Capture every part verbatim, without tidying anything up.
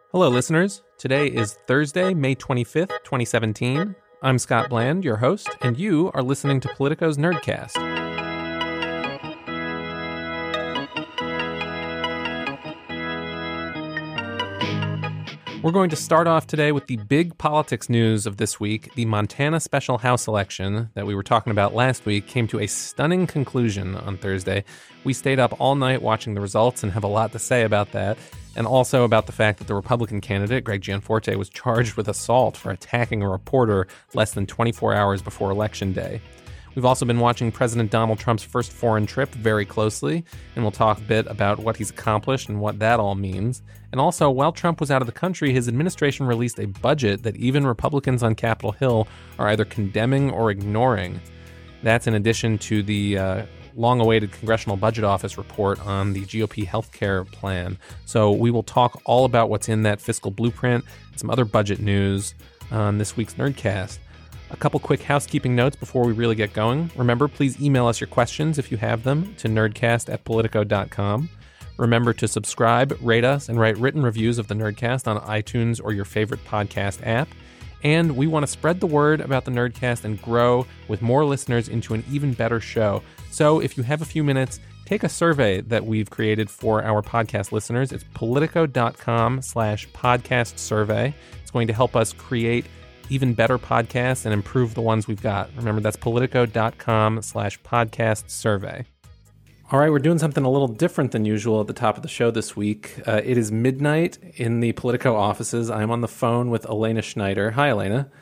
Hello, listeners. Today is Thursday, May twenty-fifth, twenty seventeen. I'm Scott Bland, your host, and you are listening to Politico's Nerdcast. We're going to start off today with the big politics news of this week. The Montana special House election that we were talking about last week came to a stunning conclusion on Thursday. We stayed up all night watching the results and have a lot to say about that, and also about the fact that the Republican candidate, Greg Gianforte, was charged with assault for attacking a reporter less than twenty-four hours before Election Day. We've also been watching President Donald Trump's first foreign trip very closely, and we'll talk a bit about what he's accomplished and what that all means. And also, while Trump was out of the country, his administration released a budget that even Republicans on Capitol Hill are either condemning or ignoring. That's in addition to the uh, long-awaited Congressional Budget Office report on the G O P healthcare plan. So we will talk all about what's in that fiscal blueprint and some other budget news on this week's Nerdcast. A couple quick housekeeping notes before we really get going. Remember, please email us your questions if you have them to nerdcast at politico dot com. Remember to subscribe, rate us, and write written reviews of the Nerdcast on iTunes or your favorite podcast app. And we want to spread the word about the Nerdcast and grow with more listeners into an even better show. So if you have a few minutes, take a survey that we've created for our podcast listeners. It's politico dot com slash podcast survey. It's going to help us create even better podcasts and improve the ones we've got. Remember, that's politico dot com slash podcast survey. All right, we're doing something a little different than usual at the top of the show this week. Uh, it is midnight in the Politico offices. I'm on the phone with Elena Schneider. Hi, Elena.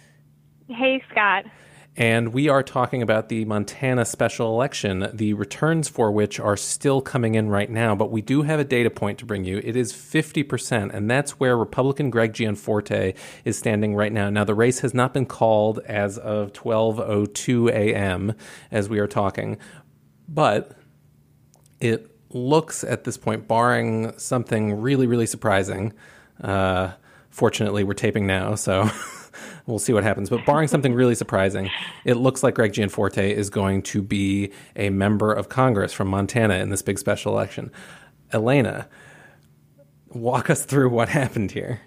Hey, Scott. And we are talking about the Montana special election, the returns for which are still coming in right now. But we do have a data point to bring you. It is fifty percent, and that's where Republican Greg Gianforte is standing right now. Now, the race has not been called as of twelve oh two a.m. as we are talking, but it looks at this point, barring something really, really surprising. Uh, fortunately, we're taping now, so we'll see what happens. But barring something really surprising, it looks like Greg Gianforte is going to be a member of Congress from Montana in this big special election. Elena, walk us through what happened here.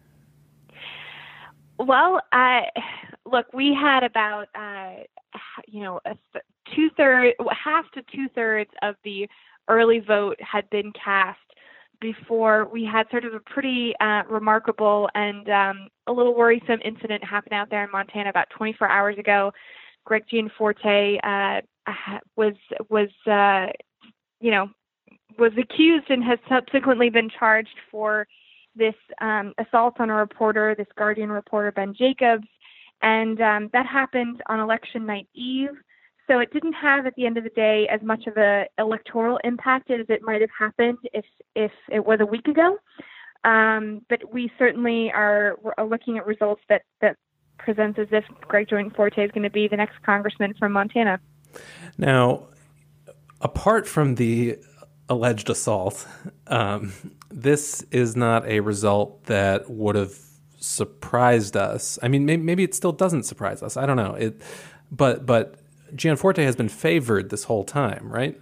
Well, uh, look, we had about, uh, you know, a th- two-thirds, half to two-thirds of the early vote had been cast before we had sort of a pretty uh, remarkable and um, a little worrisome incident happen out there in Montana about twenty-four hours ago. Greg Gianforte uh, was was uh, you know was accused and has subsequently been charged for this um, assault on a reporter, this Guardian reporter Ben Jacobs, and um, that happened on election night eve. So it didn't have, at the end of the day, as much of a electoral impact as it might have happened if if it was a week ago. Um, but we certainly are, are looking at results that, that presents as if Greg Gianforte is going to be the next congressman from Montana. Now, apart from the alleged assault, um, this is not a result that would have surprised us. I mean, maybe, maybe it still doesn't surprise us. I don't know. It, but but. Gianforte has been favored this whole time, right?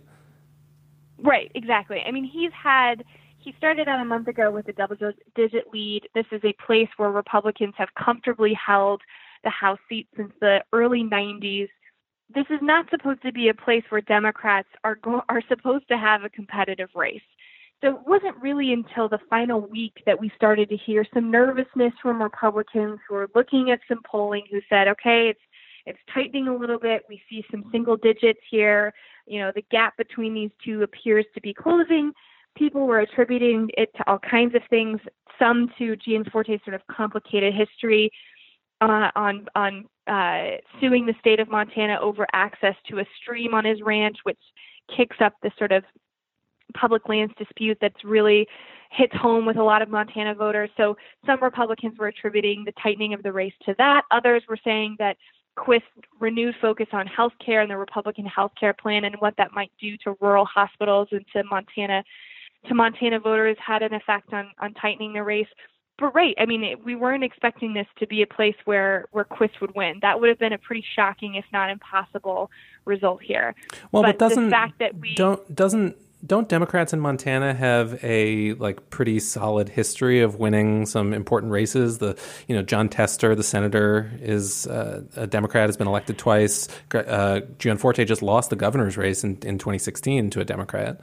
Right, exactly. I mean, he's had, he started out a month ago with a double-digit lead. This is a place where Republicans have comfortably held the House seat since the early nineties. This is not supposed to be a place where Democrats are go- are supposed to have a competitive race. So it wasn't really until the final week that we started to hear some nervousness from Republicans who were looking at some polling who said, okay, it's It's tightening a little bit. We see some single digits here. You know, the gap between these two appears to be closing. People were attributing it to all kinds of things, some to Gianforte's sort of complicated history uh, on on uh, suing the state of Montana over access to a stream on his ranch, which kicks up this sort of public lands dispute that's really hits home with a lot of Montana voters. So some Republicans were attributing the tightening of the race to that. Others were saying that Quist's renewed focus on healthcare and the Republican healthcare plan and what that might do to rural hospitals and to Montana to Montana voters had an effect on, on tightening the race. But right, I mean, it, we weren't expecting this to be a place where, where Quist would win. That would have been a pretty shocking, if not impossible, result here. Well, but, but doesn't the fact that we don't doesn't don't Democrats in Montana have a like pretty solid history of winning some important races? The you know Jon Tester, the senator, is uh, a Democrat, has been elected twice. Uh, Gianforte just lost the governor's race in, in twenty sixteen to a Democrat.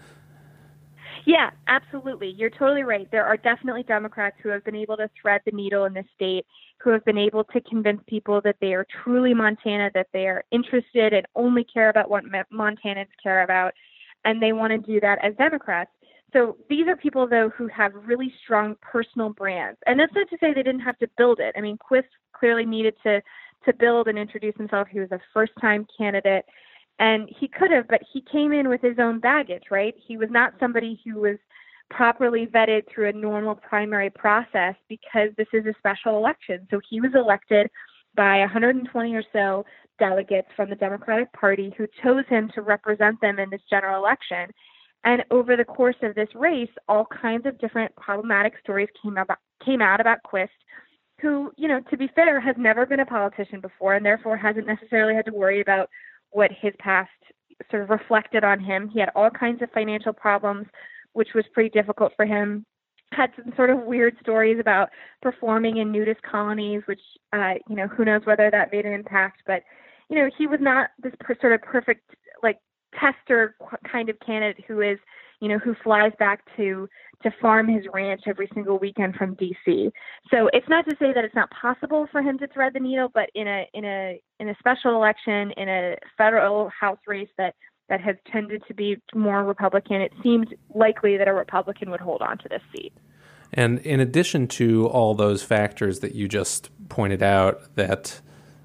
Yeah, absolutely. You're totally right. There are definitely Democrats who have been able to thread the needle in this state, who have been able to convince people that they are truly Montana, that they are interested and only care about what Montanans care about, and they want to do that as Democrats. So these are people, though, who have really strong personal brands. And that's not to say they didn't have to build it. I mean, Quist clearly needed to, to build and introduce himself. He was a first-time candidate. And he could have, but he came in with his own baggage, right? He was not somebody who was properly vetted through a normal primary process because this is a special election. So he was elected by one hundred twenty or so delegates from the Democratic Party who chose him to represent them in this general election. And over the course of this race, all kinds of different problematic stories came about, came out about Quist, who, you know, to be fair, has never been a politician before and therefore hasn't necessarily had to worry about what his past sort of reflected on him. He had all kinds of financial problems, which was pretty difficult for him. Had some sort of weird stories about performing in nudist colonies, which, uh, you know, who knows whether that made an impact. But, you know, he was not this per- sort of perfect, like, tester kind of candidate who is, you know, who flies back to to farm his ranch every single weekend from D C. So it's not to say that it's not possible for him to thread the needle, but in a in a in a special election, in a federal House race that that has tended to be more Republican, it seemed likely that a Republican would hold on to this seat. And in addition to all those factors that you just pointed out that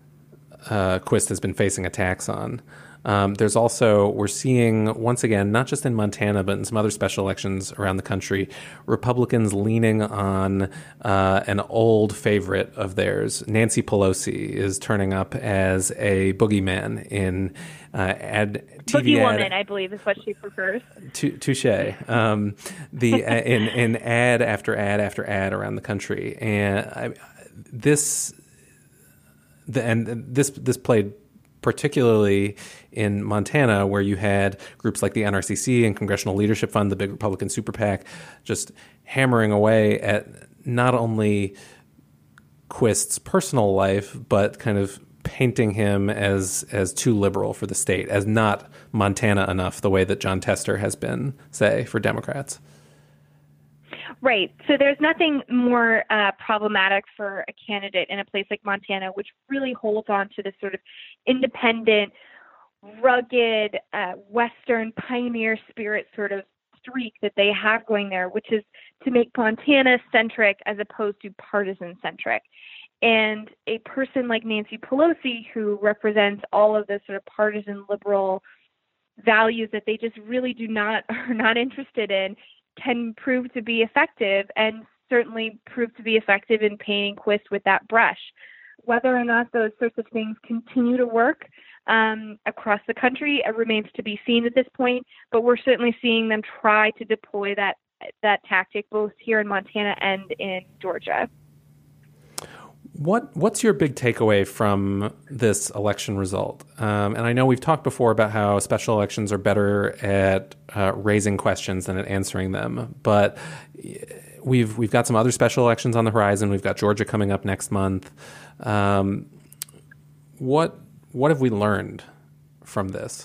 uh, Quist has been facing attacks on, Um, there's also, we're seeing, once again, not just in Montana, but in some other special elections around the country, Republicans leaning on uh, an old favorite of theirs. Nancy Pelosi is turning up as a boogeyman in uh, ad T V Boogie ad. woman, I believe, is what she prefers. Touche. Um, the uh, in, in ad after ad after ad around the country. And I, this, the, and this this played particularly in Montana, where you had groups like the N R C C and Congressional Leadership Fund, the big Republican super PAC, just hammering away at not only Quist's personal life, but kind of painting him as as too liberal for the state, as not Montana enough, the way that Jon Tester has been, say, for Democrats. Right. So there's nothing more uh, problematic for a candidate in a place like Montana, which really holds on to this sort of independent, rugged, uh, Western pioneer spirit sort of streak that they have going there, which is to make Montana centric as opposed to partisan centric. And a person like Nancy Pelosi, who represents all of the sort of partisan liberal values that they just really do not are not interested in, can prove to be effective, and certainly prove to be effective in painting Quist with that brush. Whether or not those sorts of things continue to work um, across the country, it remains to be seen at this point, but we're certainly seeing them try to deploy that that tactic both here in Montana and in Georgia. What What's your big takeaway from this election result? Um, and I know we've talked before about how special elections are better at uh, raising questions than at answering them. But we've we've got some other special elections on the horizon. We've got Georgia coming up next month. Um, what what have we learned from this?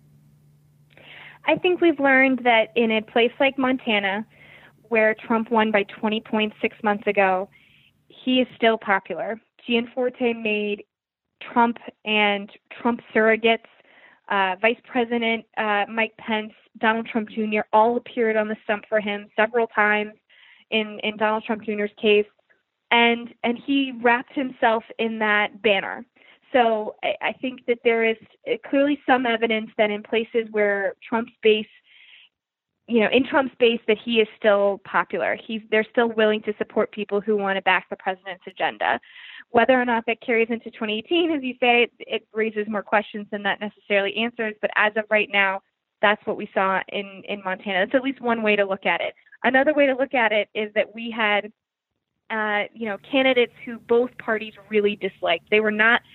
I think we've learned that in a place like Montana, where Trump won by twenty points six months ago, he is still popular. Gianforte made Trump and Trump surrogates, uh, Vice President uh, Mike Pence, Donald Trump Junior all appeared on the stump for him several times in, in Donald Trump Junior's case, and and he wrapped himself in that banner. So I, I think that there is clearly some evidence that in places where Trump's base you know, in Trump's base, that he is still popular. He's, they're still willing to support people who want to back the president's agenda. Whether or not that carries into twenty eighteen, as you say, it, it raises more questions than that necessarily answers. But as of right now, that's what we saw in, in Montana. That's at least one way to look at it. Another way to look at it is that we had, uh, you know, candidates who both parties really disliked. They were not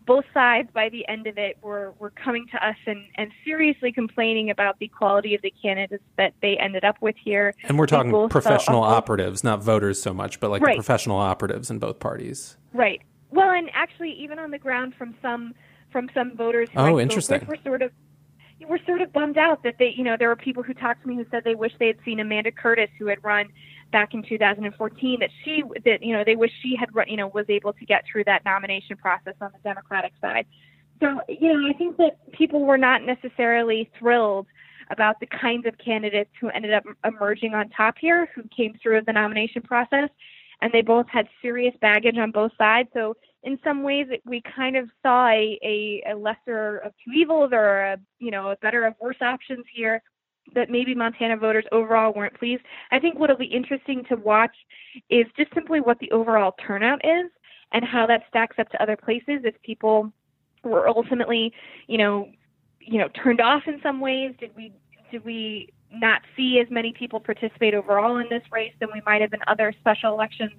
both sides, by the end of it, were, were coming to us and, and seriously complaining about the quality of the candidates that they ended up with here. And we're talking professional felt, operatives, not voters so much, but like right. the professional operatives in both parties. Right. Well, and actually, even on the ground from some from some voters who oh, I interesting. spoke with were sort of were sort of bummed out that they, you know, there were people who talked to me who said they wish they had seen Amanda Curtis, who had run back in two thousand fourteen, that she, that, you know, they wish she had run, you know, was able to get through that nomination process on the Democratic side. So, you know, I think that people were not necessarily thrilled about the kinds of candidates who ended up emerging on top here, who came through the nomination process, and they both had serious baggage on both sides. So in some ways, it, we kind of saw a, a, a lesser of two evils, or a, you know, a better of worse options here, that maybe Montana voters overall weren't pleased. I think what'll be interesting to watch is just simply what the overall turnout is and how that stacks up to other places. If people were ultimately, you know, you know, turned off in some ways, did we did we not see as many people participate overall in this race than we might have in other special elections?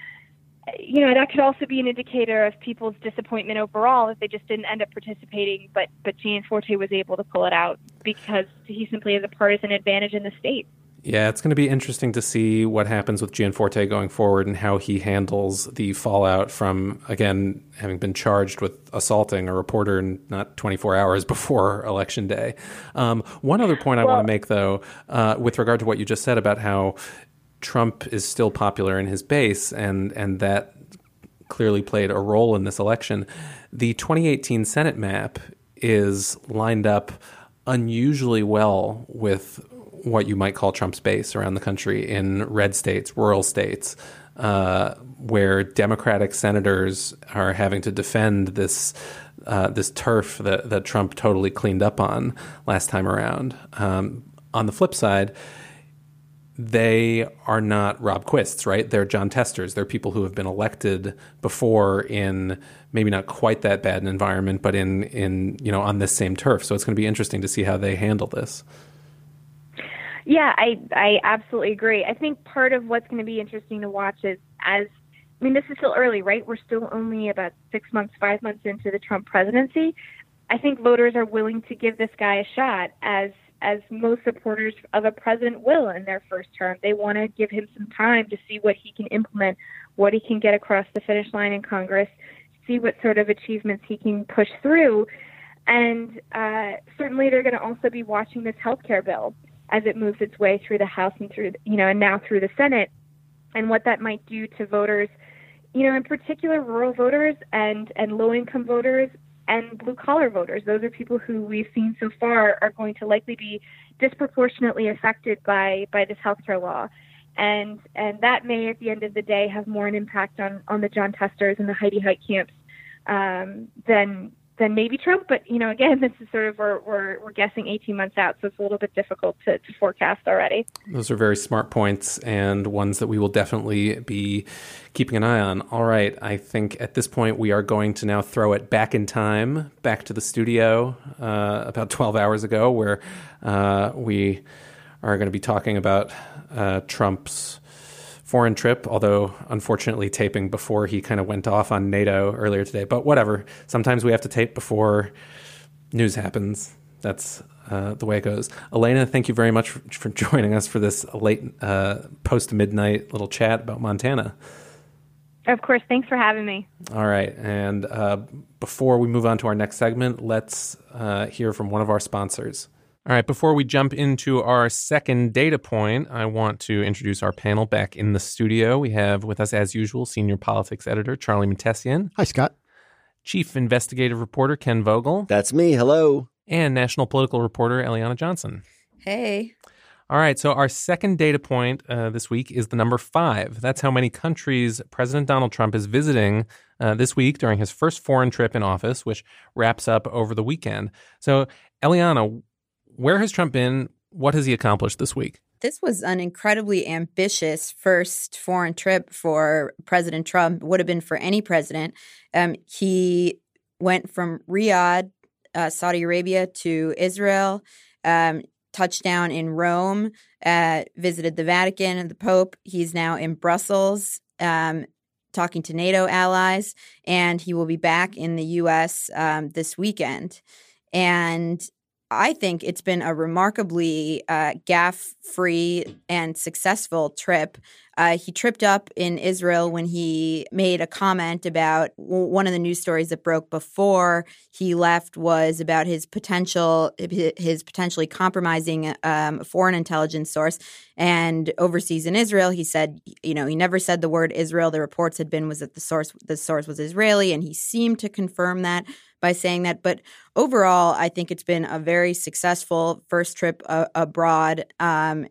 You know, that could also be an indicator of people's disappointment overall if they just didn't end up participating, but but Gianforte was able to pull it out because he simply has a partisan advantage in the state. Yeah, it's going to be interesting to see what happens with Gianforte going forward and how he handles the fallout from, again, having been charged with assaulting a reporter not twenty-four hours before Election Day. Um, one other point I well, want to make, though, uh, with regard to what you just said about how Trump is still popular in his base, and, and that clearly played a role in this election. The twenty eighteen Senate map is lined up unusually well with what you might call Trump's base around the country in red states, rural states, uh, where Democratic senators are having to defend this uh, this turf that, that Trump totally cleaned up on last time around. Um, on the flip side, they are not Rob Quists, right? They're Jon Testers. They're people who have been elected before in maybe not quite that bad an environment, but in, in you know, on this same turf. So it's going to be interesting to see how they handle this. Yeah, I, I absolutely agree. I think part of what's going to be interesting to watch is, as, I mean, this is still early, right? We're still only about six months, five months into the Trump presidency. I think voters are willing to give this guy a shot, as as most supporters of a president will in their first term. They want to give him some time to see what he can implement, what he can get across the finish line in Congress, see what sort of achievements he can push through. And uh, certainly they're going to also be watching this health care bill as it moves its way through the House and through, you know, and now through the Senate, and what that might do to voters, you know, in particular rural voters and, and low-income voters and blue-collar voters. Those are people who we've seen so far are going to likely be disproportionately affected by, by this healthcare law. And and that may, at the end of the day, have more an impact on, on the Jon Testers and the Heidi Height camps um, than than maybe Trump. But, you know, again, this is sort of, we're, we're, we're guessing eighteen months out, so it's a little bit difficult to, to forecast already. Those are very smart points, and ones that we will definitely be keeping an eye on. All right, I think at this point we are going to now throw it back in time, back to the studio uh, about twelve hours ago, where uh, we are going to be talking about uh, Trump's foreign trip, although unfortunately taping before he kind of went off on NATO earlier today. But whatever. Sometimes we have to tape before news happens. That's uh, the way it goes. Elena, thank you very much for, for joining us for this late uh, post-midnight little chat about Montana. Of course. Thanks for having me. All right. And uh, before we move on to our next segment, let's uh, hear from one of our sponsors. All right, before we jump into our second data point, I want to introduce our panel back in the studio. We have with us, as usual, senior politics editor Charlie Mattesian. Hi, Scott. Chief investigative reporter Ken Vogel. That's me. Hello. And national political reporter Eliana Johnson. Hey. All right, so our second data point uh, this week is the number five. That's how many countries President Donald Trump is visiting uh, this week during his first foreign trip in office, which wraps up over the weekend. So, Eliana, where has Trump been? What has he accomplished this week? This was an incredibly ambitious first foreign trip for President Trump. Would have been for any president. Um, he went from Riyadh, uh, Saudi Arabia, to Israel, um, touched down in Rome, uh, visited the Vatican and the Pope. He's now in Brussels, um, talking to NATO allies, and he will be back in the U S um, this weekend. And I think it's been a remarkably uh, gaffe-free and successful trip. Uh, he tripped up in Israel when he made a comment about one of the news stories that broke before he left was about his potential, his potentially compromising um, a foreign intelligence source. And overseas in Israel, he said, you know, he never said the word Israel. The reports had been was that the source, the source was Israeli, and he seemed to confirm that by saying that. But overall, I think it's been a very successful first trip uh, abroad. Um,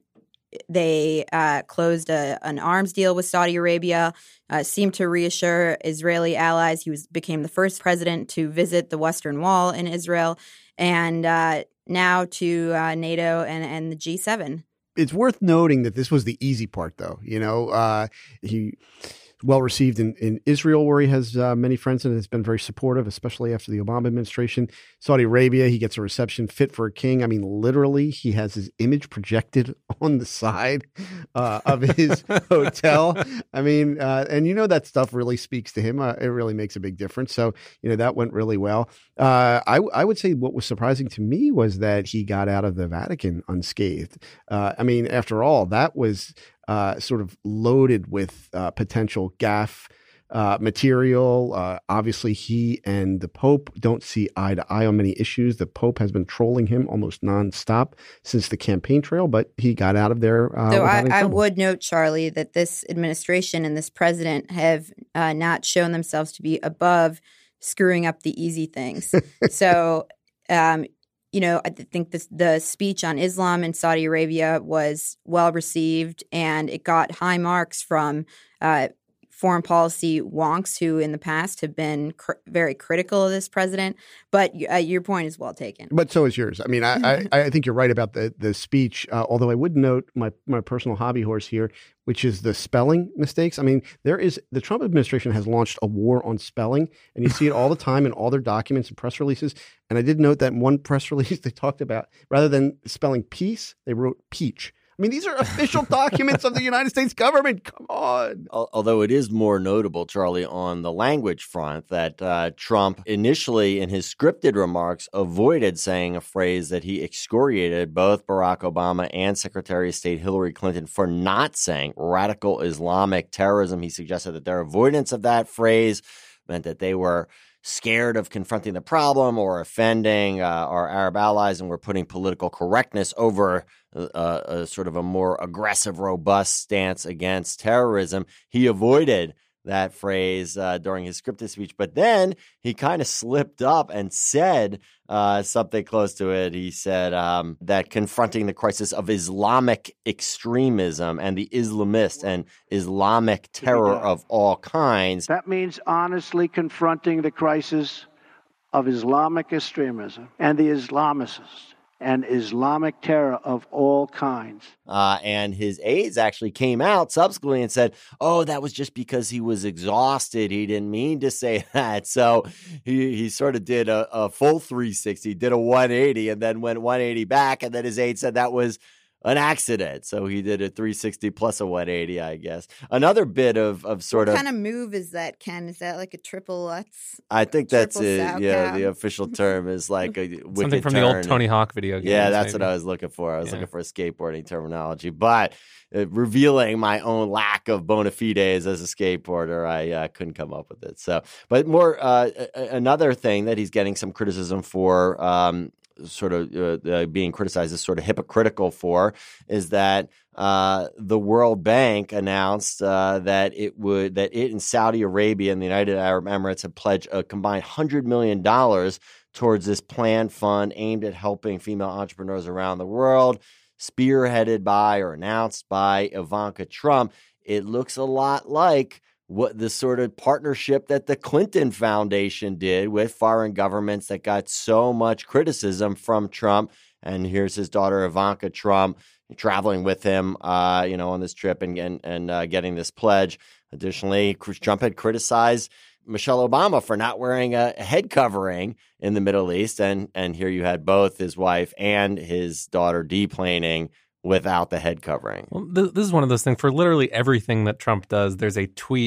they uh, closed a, an arms deal with Saudi Arabia, uh, seemed to reassure Israeli allies. He was became the first president to visit the Western Wall in Israel, and uh, now to uh, NATO and, and the G seven. It's worth noting that this was the easy part, though. You know, uh, he well received in, in Israel, where he has uh, many friends and has been very supportive, especially after the Obama administration. Saudi Arabia, he gets a reception fit for a king. I mean, literally, he has his image projected on the side uh, of his hotel. I mean, uh, and you know that stuff really speaks to him. Uh, it really makes a big difference. So, you know, that went really well. Uh, I, I would say what was surprising to me was that he got out of the Vatican unscathed. Uh, I mean, after all, that was Uh, sort of loaded with uh, potential gaffe uh, material. Uh, obviously, he and the Pope don't see eye to eye on many issues. The Pope has been trolling him almost nonstop since the campaign trail, but he got out of there. Uh, so I, I would note, Charlie, that this administration and this president have uh, not shown themselves to be above screwing up the easy things. so, um, You know, I think this, the speech on Islam in Saudi Arabia was well received, and it got high marks from uh, foreign policy wonks who in the past have been cr- very critical of this president. But uh, your point is well taken. But so is yours. I mean, I, I, I think you're right about the, the speech, uh, although I would note my, my personal hobby horse here, which is the spelling mistakes. I mean, there is the Trump administration has launched a war on spelling, and you see it all the time in all their documents and press releases. And I did note that in one press release they talked about, rather than spelling peace, they wrote peach. I mean, these are official documents of the United States government. Come on. Although it is more notable, Charlie, on the language front, that uh, Trump initially in his scripted remarks avoided saying a phrase that he excoriated both Barack Obama and Secretary of State Hillary Clinton for not saying radical Islamic terrorism. He suggested that their avoidance of that phrase meant that they were scared of confronting the problem or offending uh, our Arab allies, and were putting political correctness over uh, a sort of a more aggressive, robust stance against terrorism. He avoided that phrase uh, during his scripted speech, but then he kind of slipped up and said uh, something close to it. He said um, that confronting the crisis of Islamic extremism and the Islamist and Islamic terror of all kinds. That means honestly confronting the crisis of Islamic extremism and the Islamicists and Islamic terror of all kinds. Uh, and his aides actually came out subsequently and said, oh, that was just because he was exhausted. He didn't mean to say that. So he, he sort of did a, a full three sixty, did a one eighty, and then went one eighty back. And then his aide said that was an accident. So he did a three sixty plus a one eighty, I guess. Another bit of, of sort what of... What kind of move is that, Ken? Is that like a triple Lutz? I think that's it. Saucon? Yeah, the official term is like a wicked Something from turn. the old Tony Hawk video game. Yeah, that's maybe. what I was looking for. I was yeah. looking for a skateboarding terminology. But uh, revealing my own lack of bona fides as a skateboarder, I uh, couldn't come up with it. So, but more, uh, another thing that he's getting some criticism for, um, sort of uh, uh, being criticized as sort of hypocritical for, is that uh, the World Bank announced uh, that it would that it and Saudi Arabia and the United Arab Emirates have pledged a combined one hundred million dollars towards this planned fund aimed at helping female entrepreneurs around the world, spearheaded by or announced by Ivanka Trump. It looks a lot like what the sort of partnership that the Clinton Foundation did with foreign governments that got so much criticism from Trump. And here's his daughter, Ivanka Trump, traveling with him, uh, you know, on this trip and and, and uh, getting this pledge. Additionally, Trump had criticized Michelle Obama for not wearing a head covering in the Middle East. And, and here you had both his wife and his daughter deplaning without the head covering. Well, th- this is one of those things. For literally everything that Trump does, there's a tweet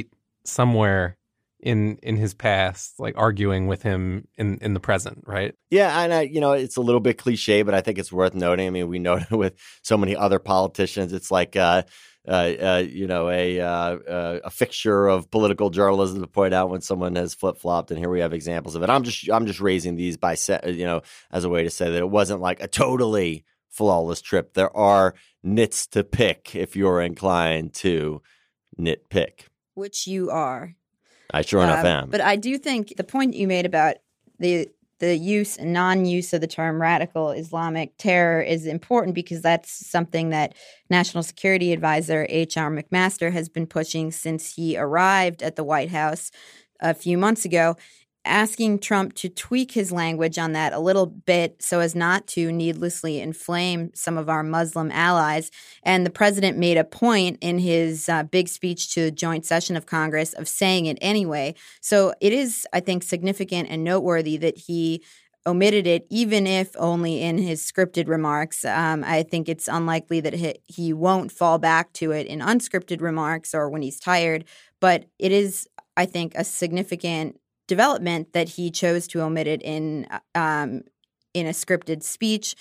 somewhere in in his past, like arguing with him in, in the present, right? Yeah, and I, you know, it's a little bit cliche, but I think it's worth noting. I mean, we know with so many other politicians, it's like, uh, uh, uh, you know, a uh, uh, a fixture of political journalism to point out when someone has flip flopped, and here we have examples of it. I'm just I'm just raising these by set, you know, as a way to say that it wasn't like a totally flawless trip. There are nits to pick if you're inclined to nitpick, which you are. I sure enough uh, am. But I do think the point you made about the the use and non-use of the term radical Islamic terror is important, because that's something that National Security Advisor H R McMaster has been pushing since he arrived at the White House a few months ago, asking Trump to tweak his language on that a little bit so as not to needlessly inflame some of our Muslim allies. And the president made a point in his uh, big speech to the joint session of Congress of saying it anyway. So it is, I think, significant and noteworthy that he omitted it, even if only in his scripted remarks. Um, I think it's unlikely that he, he won't fall back to it in unscripted remarks or when he's tired. But it is, I think, a significant development that he chose to omit it in um, in a scripted speech.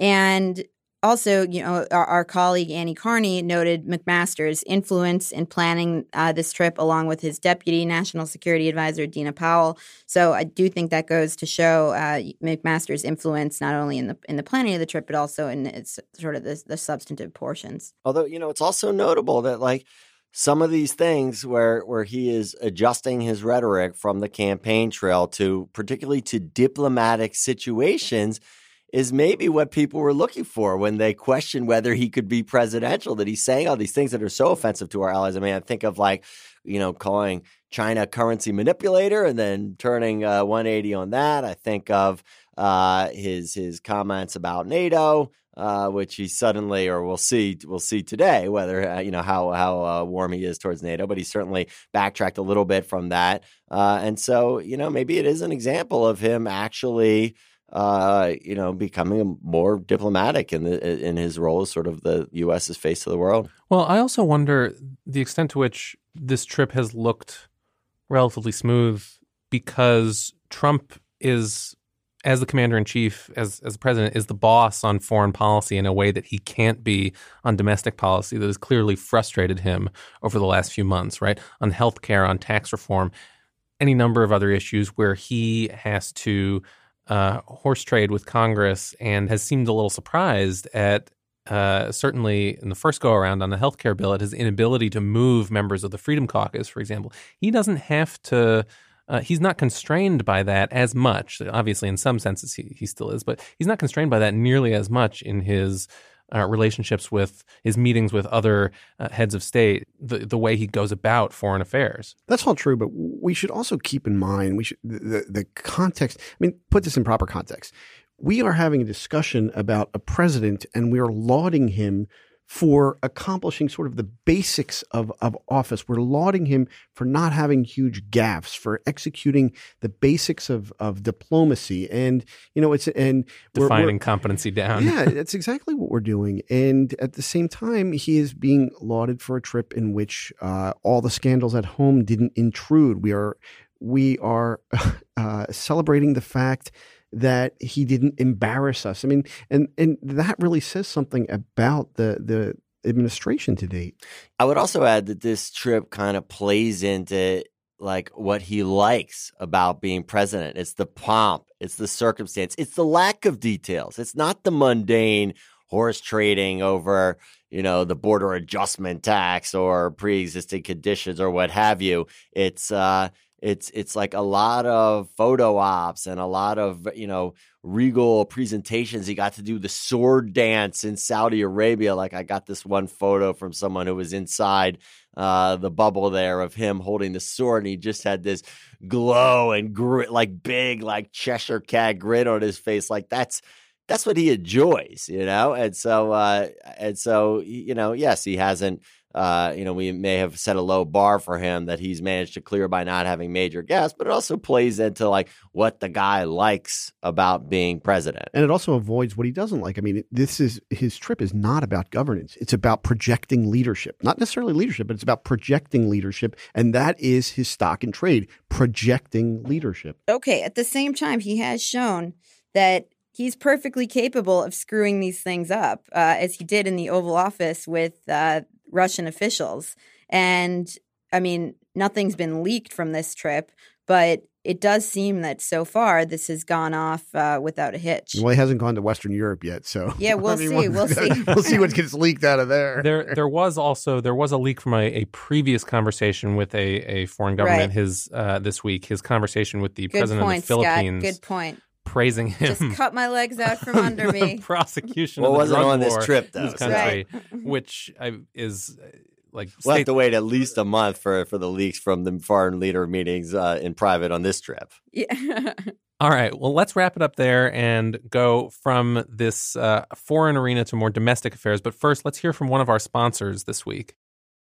And also, you know, our, our colleague Annie Carney noted McMaster's influence in planning uh, this trip, along with his deputy National Security Advisor Dina Powell. So I do think that goes to show uh, McMaster's influence not only in the in the planning of the trip, but also in its sort of the, the substantive portions. Although, you know, it's also notable that, like, some of these things where where he is adjusting his rhetoric from the campaign trail to particularly to diplomatic situations is maybe what people were looking for when they questioned whether he could be presidential, that he's saying all these things that are so offensive to our allies. I mean, I think of, like, you know, calling China a currency manipulator and then turning uh, one eighty on that. I think of uh, his his comments about NATO, Uh, which he suddenly, or we'll see, we'll see today whether uh, you know how how uh, warm he is towards NATO. But he certainly backtracked a little bit from that, uh, and so you know maybe it is an example of him actually, uh, you know, becoming more diplomatic in the in his role as sort of the U S's face to the world. Well, I also wonder the extent to which this trip has looked relatively smooth because Trump is, as the commander-in-chief, as as the president, is the boss on foreign policy in a way that he can't be on domestic policy that has clearly frustrated him over the last few months, right? On healthcare, on tax reform, any number of other issues where he has to uh, horse trade with Congress, and has seemed a little surprised at, uh, certainly in the first go-around on the healthcare bill, at his inability to move members of the Freedom Caucus, for example. He doesn't have to... Uh, he's not constrained by that as much. Obviously, in some senses, he, he still is, but he's not constrained by that nearly as much in his uh, relationships with his meetings with other uh, heads of state, the, the way he goes about foreign affairs. That's all true, but we should also keep in mind we should the, the context. I mean, put this in proper context. We are having a discussion about a president, and we are lauding him for accomplishing sort of the basics of, of office. We're lauding him for not having huge gaffes, for executing the basics of, of diplomacy. And, you know, it's, and defining we're, we're, competency down. Yeah, that's exactly what we're doing. And at the same time, he is being lauded for a trip in which uh, all the scandals at home didn't intrude. We are, we are uh, celebrating the fact that he didn't embarrass us. I mean, and and that really says something about the the administration to date. I would also add that this trip kind of plays into like what he likes about being president. It's the pomp, it's the circumstance, it's the lack of details. It's not the mundane horse trading over, you know, the border adjustment tax or pre-existing conditions or what have you. It's uh It's it's like a lot of photo ops and a lot of, you know, regal presentations. He got to do the sword dance in Saudi Arabia. Like, I got this one photo from someone who was inside uh, the bubble there of him holding the sword, and he just had this glow and grit, like big, like Cheshire Cat grin on his face. Like that's that's what he enjoys, you know. And so uh, and so you know, yes, he hasn't uh, you know, we may have set a low bar for him that he's managed to clear by not having major guests, but it also plays into like what the guy likes about being president. And it also avoids what he doesn't like. I mean, this is his trip is not about governance. It's about projecting leadership, not necessarily leadership, but it's about projecting leadership. And that is his stock in trade, projecting leadership. Okay. At the same time, he has shown that he's perfectly capable of screwing these things up, uh, as he did in the Oval Office with uh, Russian officials. And I mean, nothing's been leaked from this trip, but it does seem that so far this has gone off uh, without a hitch. Well, he hasn't gone to Western Europe yet, so yeah, we'll I mean, see. We'll see. We'll see what gets leaked out of there. There, there was also there was a leak from a, a previous conversation with a, a foreign government. Right. His uh, this week, his conversation with the Good president point, of the Philippines. Scott. Good point. Praising him. Just cut my legs out from under me. Prosecution Well, of the wasn't drug on this war trip, in though, this so- country, Right. which I, is uh, like We'll have state- to wait at least a month for, for the leaks from the foreign leader meetings uh, in private on this trip. Yeah. All right. Well, let's wrap it up there and go from this uh, foreign arena to more domestic affairs. But first, let's hear from one of our sponsors this week.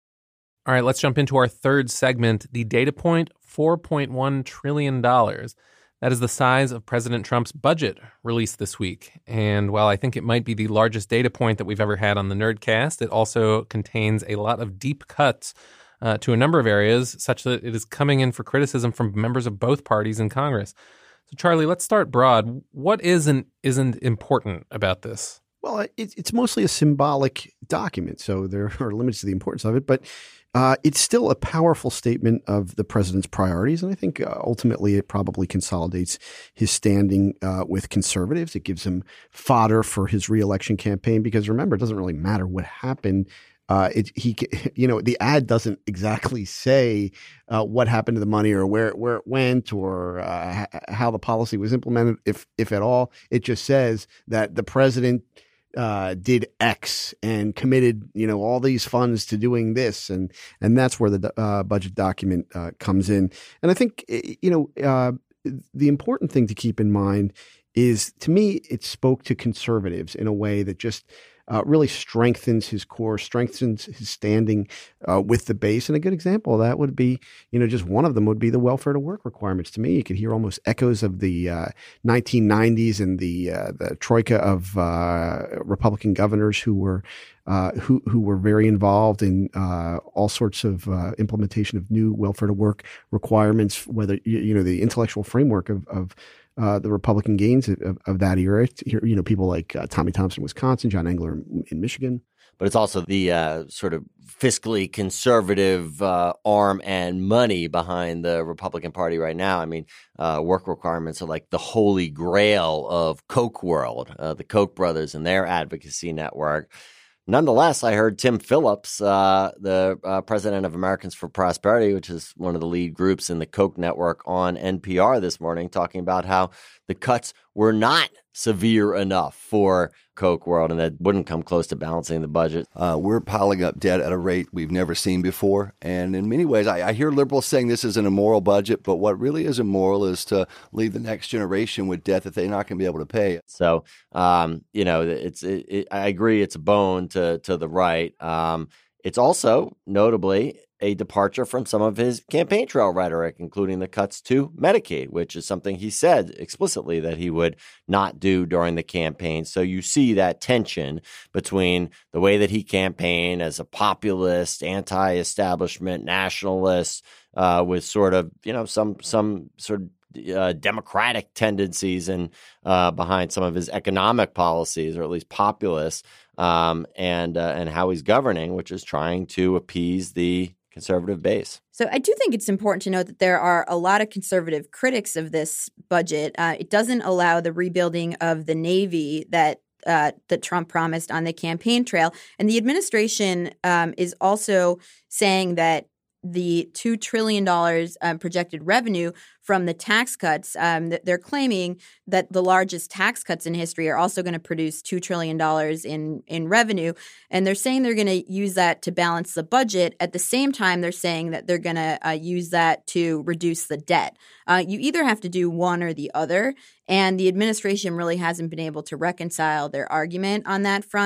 All right, let's jump into our third segment, the data point, four point one trillion dollars. That is the size of President Trump's budget released this week. And while I think it might be the largest data point that we've ever had on the Nerdcast, it also contains a lot of deep cuts uh, to a number of areas, such that it is coming in for criticism from members of both parties in Congress. So, Charlie, let's start broad. What is and isn't important about this? Well, it, it's mostly a symbolic document, so there are limits to the importance of it. But uh, it's still a powerful statement of the president's priorities. And I think uh, ultimately it probably consolidates his standing uh, with conservatives. It gives him fodder for his reelection campaign because, remember, it doesn't really matter what happened. Uh, it, he, you know, the ad doesn't exactly say uh, what happened to the money or where where it went or uh, how the policy was implemented, if if at all. It just says that the president uh, did X and committed, you know, all these funds to doing this, and and that's where the uh, budget document uh, comes in. And I think, you know, uh, the important thing to keep in mind is, to me, it spoke to conservatives in a way that just Uh, really strengthens his core, strengthens his standing uh, with the base. And a good example of that would be, you know, just one of them would be the welfare to work requirements. To me, you could hear almost echoes of the uh, nineteen nineties and the uh, the troika of uh, Republican governors who were uh, who who were very involved in uh, all sorts of uh, implementation of new welfare to work requirements. Whether you, you know the intellectual framework of of Uh, the Republican gains of, of that era, you know, people like uh, Tommy Thompson, Wisconsin, John Engler in, in Michigan. But it's also the uh, sort of fiscally conservative uh, arm and money behind the Republican Party right now. I mean, uh, work requirements are like the holy grail of Koch world, uh, the Koch brothers and their advocacy network. Nonetheless, I heard Tim Phillips, uh, the uh, president of Americans for Prosperity, which is one of the lead groups in the Koch network, on N P R this morning, talking about how the cuts were not severe enough for Koch world and that wouldn't come close to balancing the budget. Uh, we're piling up debt at a rate we've never seen before. And in many ways, I, I hear liberals saying this is an immoral budget, but what really is immoral is to leave the next generation with debt that they're not going to be able to pay. So, um, you know, it's it, it, I agree it's a bone to, to the right. Um, it's also notably a departure from some of his campaign trail rhetoric, including the cuts to Medicaid, which is something he said explicitly that he would not do during the campaign. So you see that tension between the way that he campaigned as a populist, anti-establishment, nationalist, uh, with sort of, you know, some some sort of Uh, democratic tendencies and uh, behind some of his economic policies, or at least populist, um, and uh, and how he's governing, which is trying to appease the conservative base. So I do think it's important to note that there are a lot of conservative critics of this budget. Uh, it doesn't allow the rebuilding of the Navy that uh, that Trump promised on the campaign trail. And the administration um, is also saying that the two trillion dollars um, projected revenue from the tax cuts, um, they're claiming that the largest tax cuts in history are also going to produce two trillion dollars in, in revenue. And they're saying they're going to use that to balance the budget. At the same time, they're saying that they're going to uh, use that to reduce the debt. Uh, you either have to do one or the other. And the administration really hasn't been able to reconcile their argument on that front.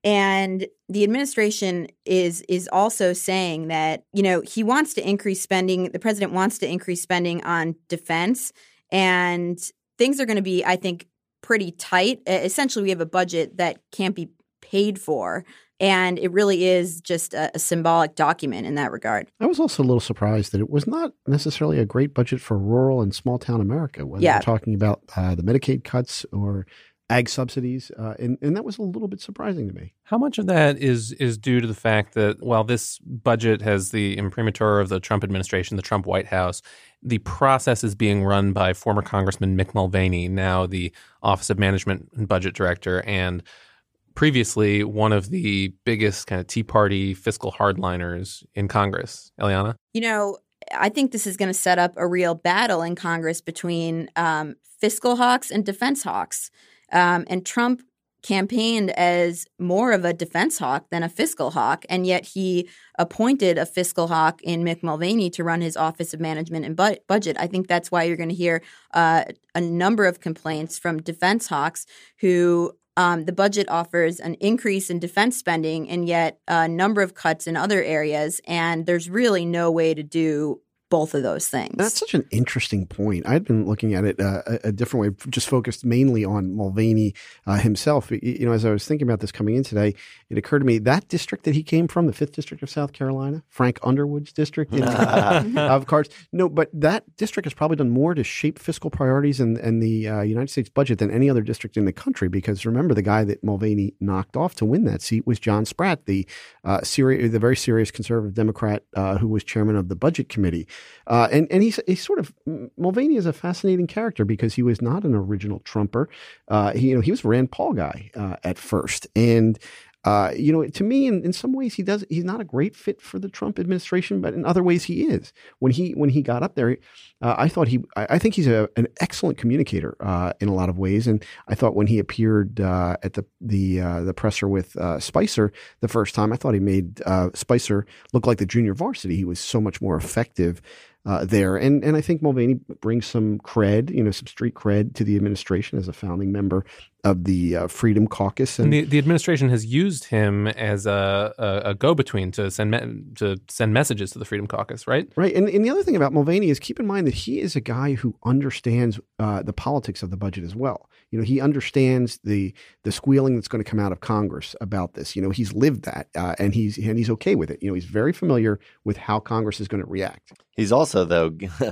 And the administration is is also saying that, you know, he wants to increase spending. The president wants to increase spending on defense. And things are going to be, I think, pretty tight. Essentially, we have a budget that can't be paid for. And it really is just a, a symbolic document in that regard. I was also a little surprised that it was not necessarily a great budget for rural and small town America, whether Yeah. we're talking about uh, the Medicaid cuts or ag subsidies. Uh, and, and that was a little bit surprising to me. How much of that is is due to the fact that while this budget has the imprimatur of the Trump administration, the Trump White House, the process is being run by former Congressman Mick Mulvaney, now the Office of Management and Budget Director, and previously one of the biggest kind of Tea Party fiscal hardliners in Congress. Eliana? You know, I think this is going to set up a real battle in Congress between um, fiscal hawks and defense hawks. Um, and Trump campaigned as more of a defense hawk than a fiscal hawk, and yet he appointed a fiscal hawk in Mick Mulvaney to run his Office of Management and Bu- Budget. I think that's why you're going to hear uh, a number of complaints from defense hawks who Um, the budget offers an increase in defense spending and yet a number of cuts in other areas. And there's really no way to do both of those things. That's such an interesting point. I'd been looking at it uh, a, a different way, just focused mainly on Mulvaney uh, himself. You know, as I was thinking about this coming in today, it occurred to me that district that he came from, the fifth District of South Carolina, Frank Underwood's district in, uh, of cards. No, but that district has probably done more to shape fiscal priorities and, and the uh, United States budget than any other district in the country. Because remember, the guy that Mulvaney knocked off to win that seat was John Spratt, the uh, seri- the very serious conservative Democrat uh, who was chairman of the Budget Committee. Uh, and, and he's, he's sort of, Mulvaney is a fascinating character because he was not an original Trumper. Uh, he, you know, he was a Rand Paul guy uh, at first. And, uh, you know, to me, in, in some ways, he does, he's not a great fit for the Trump administration, but in other ways he is. When he, when he got up there, uh, I thought he, I, I think he's a, an excellent communicator uh, in a lot of ways. And I thought when he appeared uh, at the, the, uh, the presser with uh, Spicer the first time, I thought he made uh, Spicer look like the junior varsity. He was so much more effective Uh, there. And and I think Mulvaney brings some cred, you know, some street cred to the administration as a founding member of the uh, Freedom Caucus. And, and the, the administration has used him as a, a, a go-between to send me- to send messages to the Freedom Caucus, right? Right. And, and the other thing about Mulvaney is keep in mind that he is a guy who understands uh, the politics of the budget as well. You know, he understands the the squealing that's going to come out of Congress about this. You know, he's lived that uh, and he's and he's okay with it. You know, he's very familiar with how Congress is going to react. He's also, though,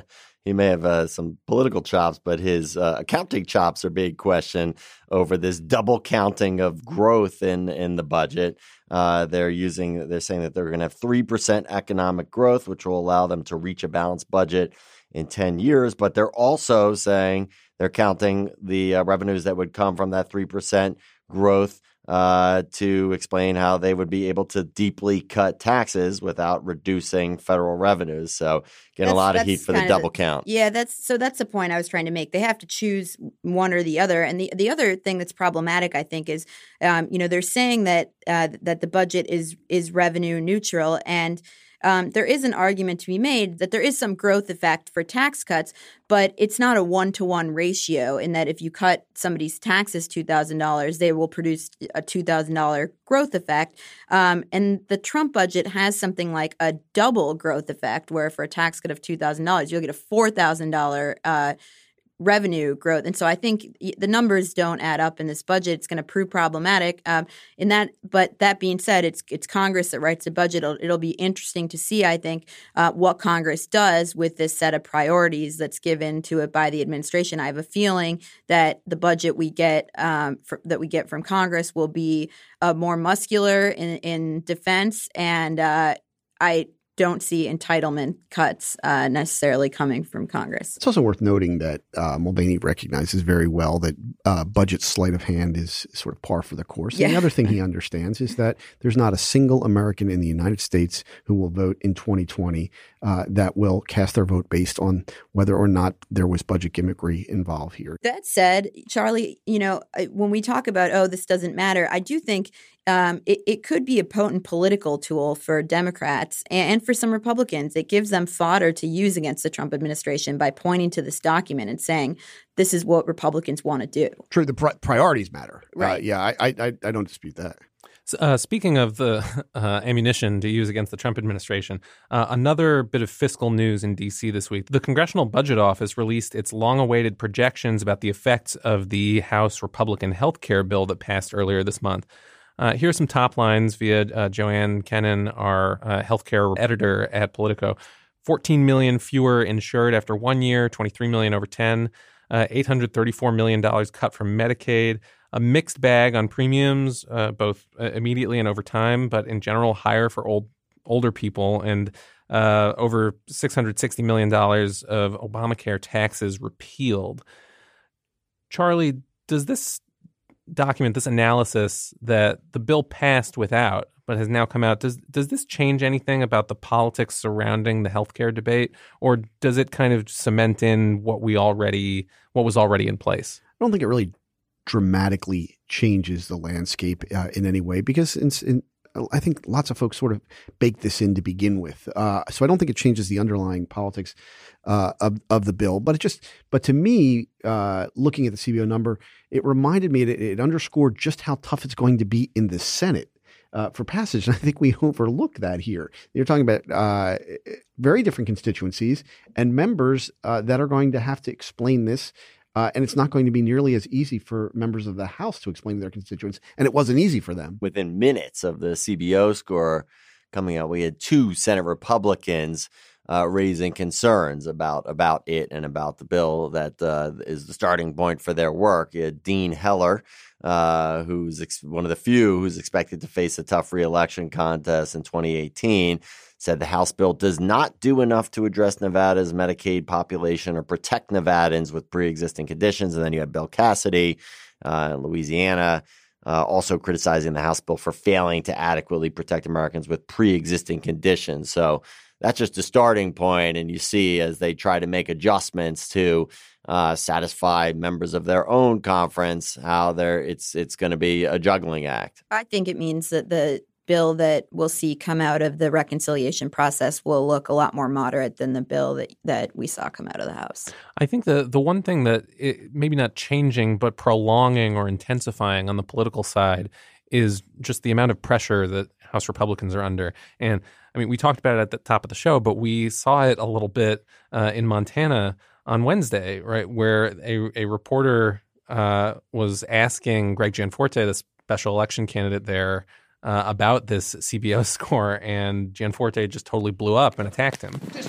he may have uh, some political chops, but his uh, accounting chops are big question over this double counting of growth in in the budget. Uh, they're using, they're saying that they're going to have three percent economic growth, which will allow them to reach a balanced budget in ten years. But they're also saying they're counting the uh, revenues that would come from that three percent growth uh, to explain how they would be able to deeply cut taxes without reducing federal revenues. So getting That's- a lot of that's heat for the kind of double count. Yeah, that's so that's the point I was trying to make. They have to choose one or the other. And the, the other thing that's problematic, I think, is, um, you know, they're saying that uh, that the budget is is revenue neutral. And Um, there is an argument to be made that there is some growth effect for tax cuts, but it's not a one-to-one ratio in that if you cut somebody's taxes two thousand dollars, they will produce a two thousand dollars growth effect. Um, and the Trump budget has something like a double growth effect where for a tax cut of two thousand dollars, you'll get a four thousand dollars uh revenue growth. And so I think the numbers don't add up in this budget. It's going to prove problematic um, in that. But that being said, it's it's Congress that writes the budget. It'll, it'll be interesting to see, I think, uh, what Congress does with this set of priorities that's given to it by the administration. I have a feeling that the budget we get um, for, that we get from Congress will be uh, more muscular in, in defense. And uh, I don't see entitlement cuts uh, necessarily coming from Congress. It's also worth noting that uh, Mulvaney recognizes very well that uh, budget sleight of hand is sort of par for the course. Yeah. And the other thing he understands is that there's not a single American in the United States who will vote in twenty twenty uh, that will cast their vote based on whether or not there was budget gimmickry involved here. That said, Charlie, you know, when we talk about, oh, this doesn't matter, I do think um, it, it could be a potent political tool for Democrats and, and for some Republicans. It gives them fodder to use against the Trump administration by pointing to this document and saying, this is what Republicans want to do. True, the pri- priorities matter. Right. Uh, yeah, I, I I don't dispute that. Uh, speaking of the uh, ammunition to use against the Trump administration, uh, another bit of fiscal news in D C this week. The Congressional Budget Office released its long-awaited projections about the effects of the House Republican health care bill that passed earlier this month. Uh, here are some top lines via uh, Joanne Kennan, our uh, healthcare editor at Politico. fourteen million fewer insured after one year, twenty-three million over ten, uh, eight hundred thirty-four million dollars cut from Medicaid. A mixed bag on premiums, uh, both uh, immediately and over time, but in general higher for old older people, and uh, over six hundred sixty million dollars of Obamacare taxes repealed. Charlie, does this document, this analysis that the bill passed without but has now come out, does does this change anything about the politics surrounding the healthcare debate, or does it kind of cement in what we already what was already in place? I don't think it really dramatically changes the landscape uh, in any way, because in, in, I think lots of folks sort of bake this in to begin with. Uh, so I don't think it changes the underlying politics uh, of of the bill. But it just, but to me, uh, looking at the C B O number, it reminded me that it underscored just how tough it's going to be in the Senate uh, for passage. And I think we overlook that here. You're talking about uh, very different constituencies and members uh, that are going to have to explain this. Uh, and it's not going to be nearly as easy for members of the House to explain to their constituents. And it wasn't easy for them. Within minutes of the C B O score coming out, we had two Senate Republicans uh, raising concerns about about it and about the bill that uh, is the starting point for their work. You had Dean Heller, uh, who's ex- one of the few who's expected to face a tough reelection contest in twenty eighteen, said the House bill does not do enough to address Nevada's Medicaid population or protect Nevadans with pre-existing conditions. And then you have Bill Cassidy, uh, in Louisiana, uh, also criticizing the House bill for failing to adequately protect Americans with pre-existing conditions. So that's just a starting point. And you see as they try to make adjustments to uh, satisfy members of their own conference, how they're it's it's going to be a juggling act. I think it means that the bill that we'll see come out of the reconciliation process will look a lot more moderate than the bill that, that we saw come out of the House. I think the the one thing that it, maybe not changing but prolonging or intensifying on the political side is just the amount of pressure that House Republicans are under. And I mean, we talked about it at the top of the show, but we saw it a little bit uh, in Montana on Wednesday, right, where a, a reporter uh, was asking Greg Gianforte, the special election candidate there, Uh, about this C B O score, and Gianforte just totally blew up and attacked him. I'm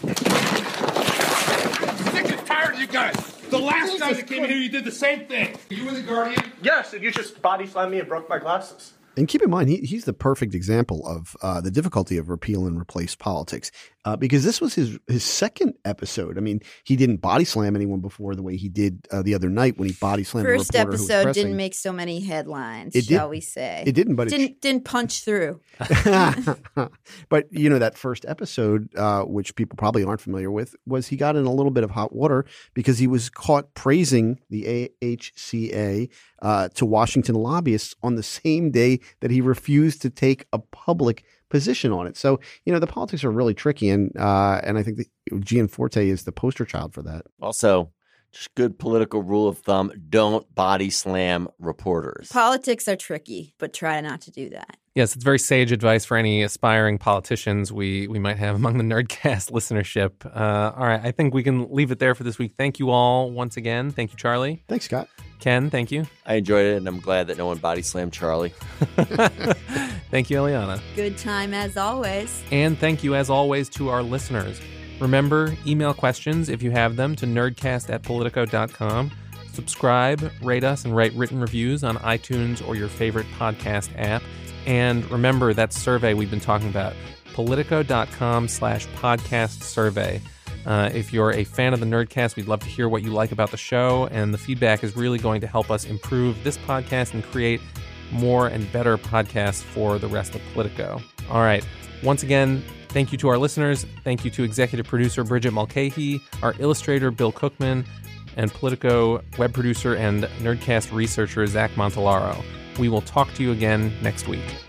sick and tired of you guys. The last guy that came in here, you did the same thing. You were the Guardian? Yes, and you just body slammed me and broke my glasses. And keep in mind, he, he's the perfect example of uh, the difficulty of repeal and replace politics, uh, because this was his his second episode. I mean, he didn't body slam anyone before the way he did uh, the other night when he body slammed First a reporter who was episode pressing. didn't make so many headlines, It shall did, we say. It didn't, but didn't it didn't punch through. But, you know, that first episode, uh, which people probably aren't familiar with, was he got in a little bit of hot water because he was caught praising the A H C A uh, to Washington lobbyists on the same day that he refused to take a public position on it. So, you know, the politics are really tricky. And uh, and I think that Gianforte is the poster child for that. Also, just good political rule of thumb, don't body slam reporters. Politics are tricky, but try not to do that. Yes, it's very sage advice for any aspiring politicians we we might have among the Nerdcast listenership. Uh, all right, I think we can leave it there for this week. Thank you all once again. Thank you, Charlie. Thanks, Scott. Ken, thank you. I enjoyed it, and I'm glad that no one body slammed Charlie. Thank you, Eliana. Good time as always. And thank you, as always, to our listeners. Remember, email questions, if you have them, to nerdcast at politico dot com. Subscribe, rate us, and write written reviews on iTunes or your favorite podcast app. And remember that survey we've been talking about, politico.com slash podcast survey. Uh, if you're a fan of the Nerdcast, we'd love to hear what you like about the show, and the feedback is really going to help us improve this podcast and create more and better podcasts for the rest of Politico. All right. Once again, thank you to our listeners. Thank you to executive producer Bridget Mulcahy, our illustrator Bill Cookman, and Politico web producer and Nerdcast researcher Zach Montalaro. We will talk to you again next week.